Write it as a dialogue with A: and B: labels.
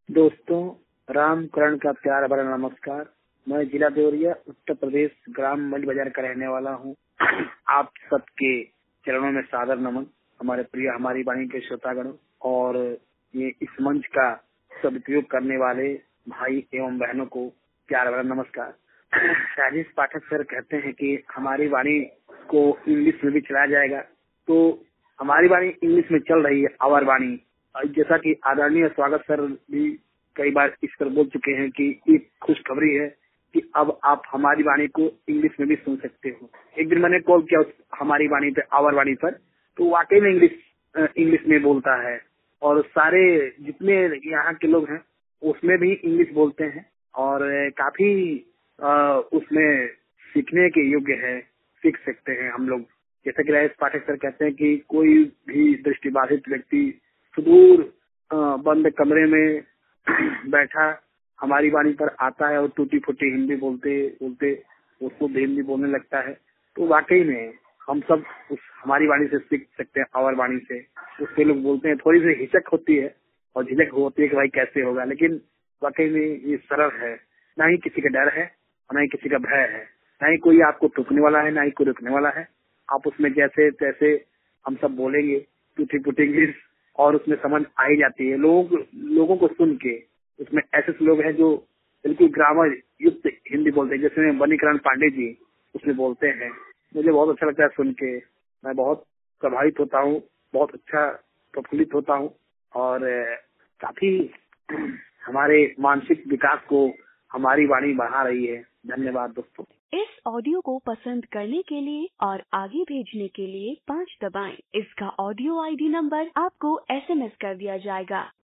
A: दोस्तों, राम करण का प्यार भरा नमस्कार। मैं जिला देवरिया उत्तर प्रदेश ग्राम मंडी बाजार का रहने वाला हूँ। आप सबके चरणों में सादर नमन। हमारे प्रिय हमारी वाणी के श्रोतागण और ये इस मंच का सदुपयोग करने वाले भाई एवं बहनों को प्यार भरा नमस्कार। राजेश पाठक सर कहते हैं कि हमारी वाणी को इंग्लिश में भी चलाया जाएगा, तो हमारी वाणी इंग्लिश में चल रही है, आवर वाणी। जैसा कि आदरणीय स्वागत सर भी कई बार इस पर बोल चुके हैं कि एक खुशखबरी है कि अब आप हमारी वाणी को इंग्लिश में भी सुन सकते हो। एक दिन मैंने कॉल किया हमारी वाणी पे, आवर वाणी पर, तो वाकई में इंग्लिश में बोलता है और सारे जितने यहाँ के लोग हैं उसमें भी इंग्लिश बोलते हैं और काफी उसमें सीखने के योग्य है, सीख सकते हैं हम लोग। जैसा कि राजेश पाठक सर कहते हैं कि कोई भी दृष्टिबाधित व्यक्ति सुदूर बंद कमरे में बैठा हमारी वाणी पर आता है और टूटी फूटी हिंदी बोलते बोलते उसको हिंदी बोलने लगता है, तो वाकई में हम सब उस हमारी वाणी से सीख सकते हैं, आवर वाणी से। उससे लोग बोलते हैं, थोड़ी सी हिचक होती है और झिझक होती है कि भाई कैसे होगा, लेकिन वाकई में ये सरल है। ना ही किसी का डर है और ना ही किसी का भय है, ना ही कोई आपको टोकने वाला है, ना ही कोई रुकने वाला है। आप उसमें जैसे तैसे हम सब बोलेंगे टूटी फूटी इंग्लिश और उसमें समझ आ ही जाती है। लोगों को सुन के उसमें ऐसे लोग हैं जो बिल्कुल ग्रामर युक्त हिंदी बोलते हैं, जैसे वनीकरण पांडे जी उसमें बोलते हैं। मुझे बहुत अच्छा लगता है सुन के, मैं बहुत प्रभावित होता हूँ, बहुत अच्छा प्रफुल्लित होता हूँ और काफी हमारे मानसिक विकास को हमारी वाणी बढ़ा रही है। धन्यवाद दोस्तों।
B: इस ऑडियो को पसंद करने के लिए और आगे भेजने के लिए 5 दबाएं। इसका ऑडियो ID नंबर आपको SMS कर दिया जाएगा।